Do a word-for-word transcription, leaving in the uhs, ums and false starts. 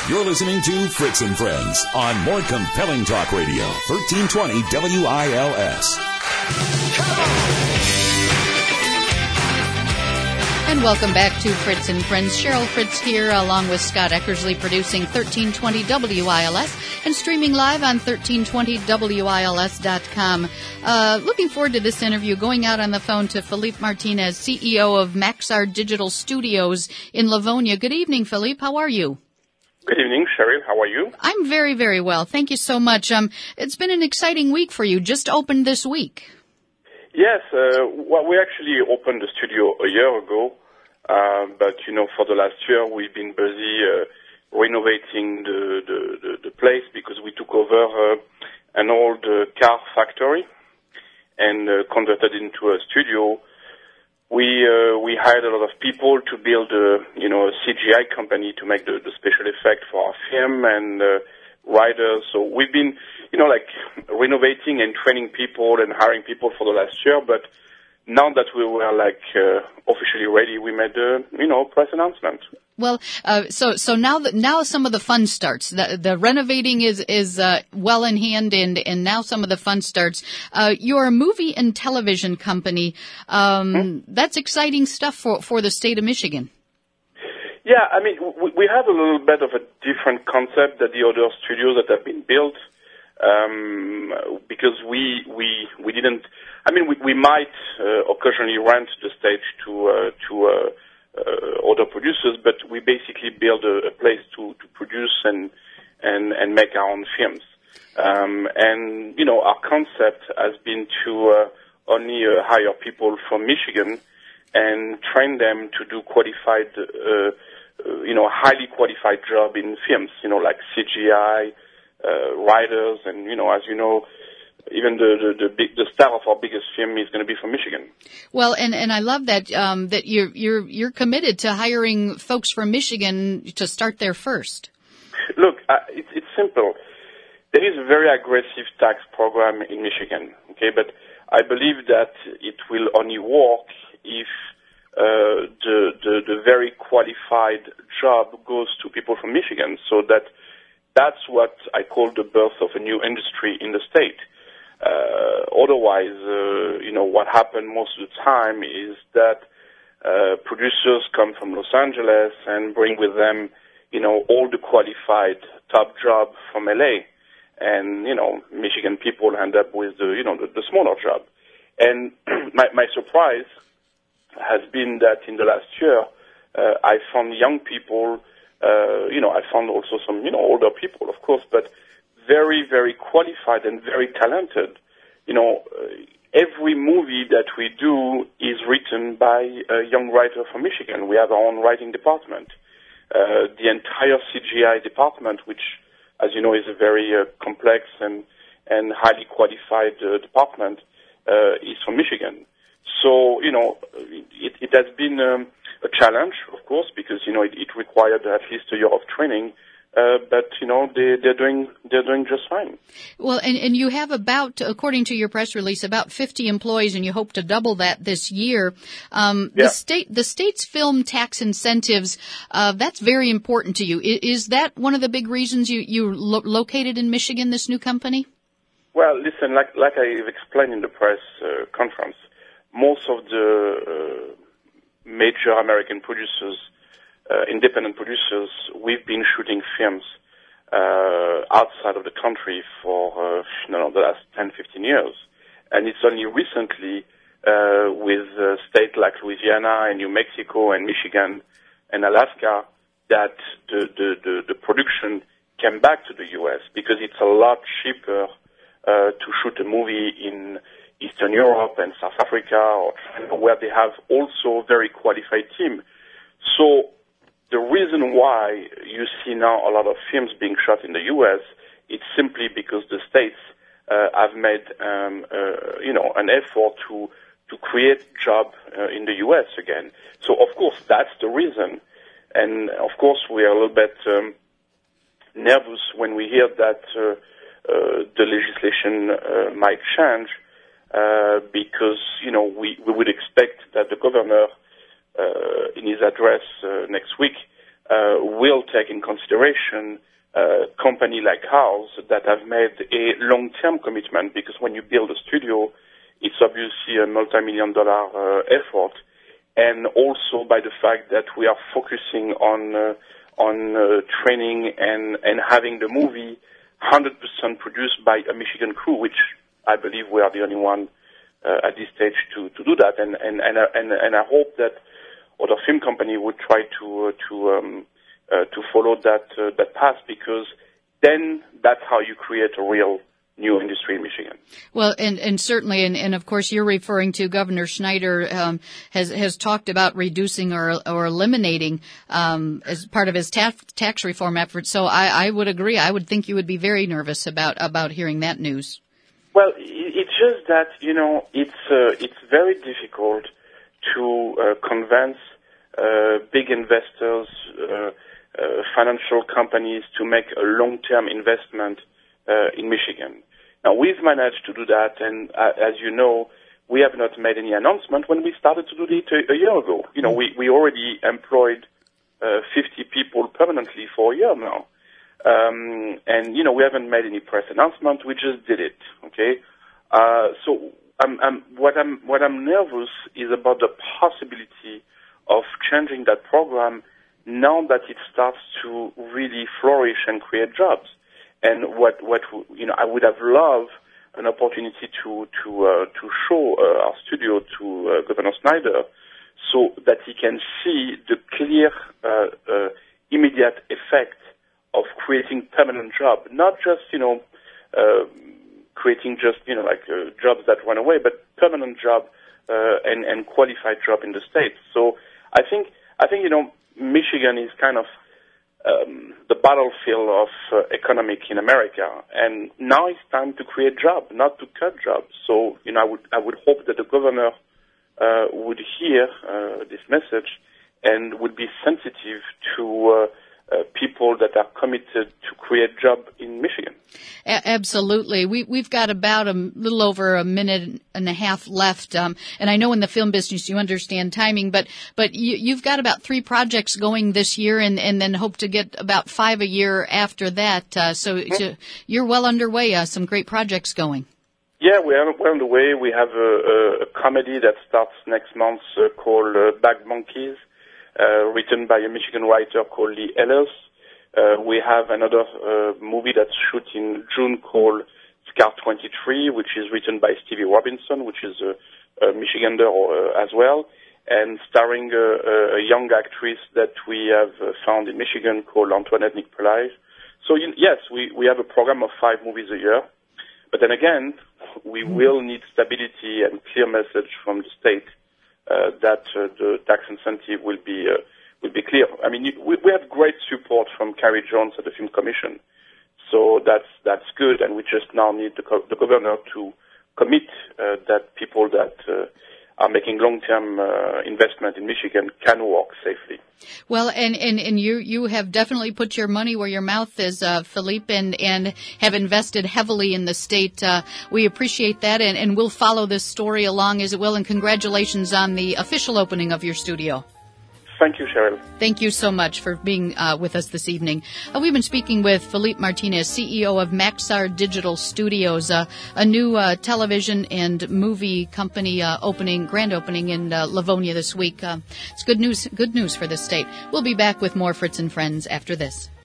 You're listening to Fritz and Friends on more compelling talk radio, thirteen twenty W I L S. And welcome back to Fritz and Friends. Cheryl Fritz here, along with Scott Eckersley, producing thirteen twenty W I L S and streaming live on thirteen twenty W I L S dot com. Uh, looking forward to this interview. Going out on the phone to Philippe Martinez, C E O of Maxar Digital Studios in Livonia. Good evening, Philippe. How are you? Good evening, Cheryl. How are you? I'm very, very well. Thank you so much. Um, it's been an exciting week for you. Just opened this week. Yes, uh, well, we actually opened the studio a year ago, uh, but, you know, for the last year we've been busy uh, renovating the, the, the, the place because we took over uh, an old uh, car factory and uh, converted it into a studio. We uh, we hired a lot of people to build a, you know, a C G I company to make the, the special effect for our film and uh, writers. So we've been, you know, like renovating and training people and hiring people for the last year. But now that we were like uh, officially ready, we made a, you know, press announcement. Well, uh, so so now that now some of the fun starts. The, the renovating is is uh, well in hand, and and now some of the fun starts. Uh, you're a movie and television company. Um, hmm? That's exciting stuff for for the state of Michigan. Yeah, I mean, we, we have a little bit of a different concept than the other studios that have been built, um, because we we we didn't. I mean, we, we might uh, occasionally rent the stage to uh, to uh, uh, other producers, but we basically build a, a place to, to produce and and and make our own films. Um, and you know, our concept has been to uh, only uh, hire people from Michigan and train them to do qualified. Uh, Uh, you know, highly qualified job in films, you know, like C G I, uh, writers, and, you know, as you know, even the, the, the big, the star of our biggest film is going to be from Michigan. Well, and, and I love that, um, that you're, you're, you're committed to hiring folks from Michigan to start there first. Look, uh, it, it's simple. There is a very aggressive tax program in Michigan, okay, but I believe that it will only work if Uh, the, the, the very qualified job goes to people from Michigan, so that that's what I call the birth of a new industry in the state. Uh, otherwise, uh, you know, what happened most of the time is that uh, producers come from Los Angeles and bring with them, you know, all the qualified top job from L A, and, you know, Michigan people end up with the, you know, the, the smaller job. And my, my surprise has been that in the last year, uh, I found young people, uh, you know, I found also some, you know, older people, of course, but very, very qualified and very talented. You know, uh, every movie that we do is written by a young writer from Michigan. We have our own writing department. Uh, the entire C G I department, which, as you know, is a very uh, complex and, and highly qualified uh, department, uh, is from Michigan. So, you know, it, it has been um, a challenge, of course, because, you know, it, it required at least a year of training. Uh, but, you know, they, they're doing they're doing just fine. Well, and, and you have about, according to your press release, about fifty employees, and you hope to double that this year. Um, yeah. The state, the state's film tax incentives, uh, that's very important to you. Is, is that one of the big reasons you you lo- located in Michigan, this new company? Well, listen, like like I've explained in the press uh, conference, most of the uh, major American producers, uh, independent producers, we've been shooting films uh, outside of the country for uh, you know, the last ten, fifteen years. And it's only recently uh, with uh, states like Louisiana and New Mexico and Michigan and Alaska that the, the, the, the production came back to the U S because it's a lot cheaper uh, to shoot a movie in Eastern Europe and South Africa, or China, where they have also very qualified team. So the reason why you see now a lot of films being shot in the U S, it's simply because the states uh, have made, um, uh, you know, an effort to to create job uh, in the U S again. So of course that's the reason, and of course we are a little bit um, nervous when we hear that uh, uh, the legislation uh, might change. Uh, because, you know, we, we would expect that the governor, uh, in his address uh, next week, uh, will take in consideration a company like ours that have made a long-term commitment, because when you build a studio, it's obviously a multi-million dollar uh, effort, and also by the fact that we are focusing on uh, on uh, training and, and having the movie one hundred percent produced by a Michigan crew, which I believe we are the only one uh, at this stage to, to do that, and and and, and and I hope that other film company would try to uh, to um, uh, to follow that uh, that path, because then that's how you create a real new industry in Michigan. Well, and, and certainly, and, and of course, you're referring to Governor Schneider um, has has talked about reducing or or eliminating um, as part of his tax tax reform efforts. So I, I would agree. I would think you would be very nervous about about hearing that news. Well, it's just that, you know, it's uh, it's very difficult to uh, convince uh, big investors, uh, uh, financial companies to make a long-term investment uh, in Michigan. Now, we've managed to do that, and uh, as you know, we have not made any announcement when we started to do it a, a year ago. You know, we, we already employed uh, fifty people permanently for a year now. Um, and, you know, we haven't made any press announcement. We just did it, okay? Uh, so I'm, I'm, what I'm what I'm nervous is about the possibility of changing that program now that it starts to really flourish and create jobs. And what, what you know, I would have loved an opportunity to to uh, to show uh, our studio to uh, Governor Schneider, so that he can see the clear, uh, uh, immediate effect of creating permanent job, not just you know, uh, creating just you know like uh, jobs that went away, but permanent job uh, and and qualified job in the state. So I think I think you know Michigan is kind of Um, the battlefield of uh, economic in America, and now it's time to create jobs, not to cut jobs. So, you know, I would I would hope that the governor uh, would hear uh, this message and would be sensitive to uh, uh, people that are committed to create jobs in Michigan. A- absolutely. We, we've got about a little over a minute and a half left. Um, and I know in the film business you understand timing, but, but you, you've got about three projects going this year and, and then hope to get about five a year after that. Uh, so, mm-hmm. so you're well underway. Uh, some great projects going. Yeah, we are well underway. We have a, a, a comedy that starts next month uh, called uh, Bag Monkeys, uh, written by a Michigan writer called Lee Ellis. Uh, we have another uh, movie that's shot in June called Scar twenty-three, which is written by Stevie Robinson, which is a, a Michigander uh, as well, and starring a, a young actress that we have uh, found in Michigan called Antoinette Nick-Pelay. So you, yes, we, we have a program of five movies a year, but then again, we will need stability and clear message from the state uh, that uh, the tax incentive will be uh, will be clear. I mean, we, we have great support from Carrie Jones at the Film Commission, so that's that's good, and we just now need the, the governor to commit uh, that people that uh, are making long-term uh, investment in Michigan can work safely. Well, and, and, and you, you have definitely put your money where your mouth is, uh, Philippe, and, and have invested heavily in the state. Uh, we appreciate that, and, and we'll follow this story along as it will, and congratulations on the official opening of your studio. Thank you, Cheryl. Thank you so much for being uh, with us this evening. Uh, we've been speaking with Philippe Martinez, C E O of Maxar Digital Studios, uh, a new uh, television and movie company uh, opening, grand opening in uh, Livonia this week. Uh, it's good news, good news for the state. We'll be back with more Fritz and Friends after this.